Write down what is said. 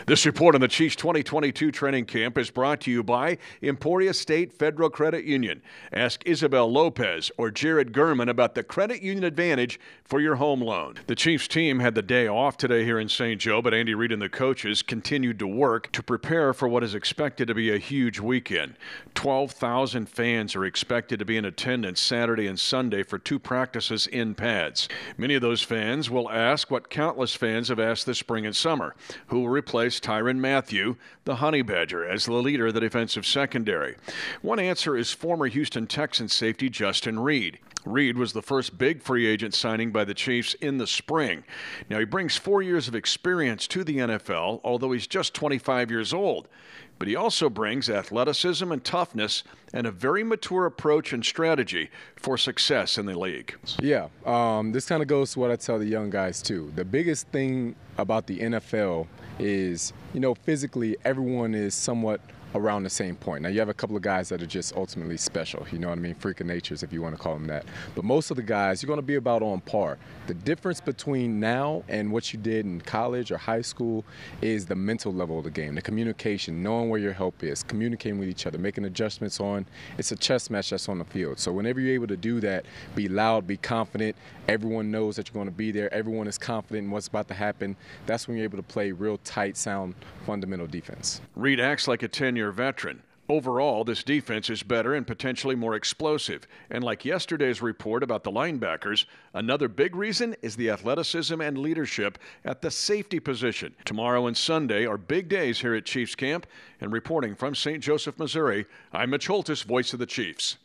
This report on the Chiefs 2022 training camp is brought to you by Emporia State Federal Credit Union. Ask Isabel Lopez or Jared Gurman about the credit union advantage for your home loan. The Chiefs team had the day off today here in St. Joe, but Andy Reid and the coaches continued to work to prepare for what is expected to be a huge weekend. 12,000 fans are expected to be in attendance Saturday and Sunday for two practices in pads. Many of those fans will ask what countless fans have asked this spring and summer: who will replace Tyrann Mathieu, the Honey Badger, as the leader of the defensive secondary? One answer is former Houston Texans safety Justin Reid. Reid was the first big free agent signing by the Chiefs in the spring. Now, he brings 4 years of experience to the NFL, although he's just 25 years old. But he also brings athleticism and toughness and a very mature approach and strategy for success in the league. Yeah, this kind of goes to what I tell the young guys too. The biggest thing about the NFL is, physically everyone is somewhat around the same point. Now, you have a couple of guys that are just ultimately special, freak of natures, if you want to call them that. But most of the guys, you're going to be about on par. The difference between now and what you did in college or high school is the mental level of the game, the communication, knowing where your help is, communicating with each other, making adjustments on. It's a chess match that's on the field. So whenever you're able to do that, be loud, be confident, everyone knows that you're going to be there, everyone is confident in what's about to happen. That's when you're able to play real tight, sound, fundamental defense. Reid acts like a 10-year veteran. Overall, this defense is better and potentially more explosive. And like yesterday's report about the linebackers, another big reason is the athleticism and leadership at the safety position. Tomorrow and Sunday are big days here at Chiefs Camp. And reporting from St. Joseph, Missouri, I'm Mitch Holtis, voice of the Chiefs.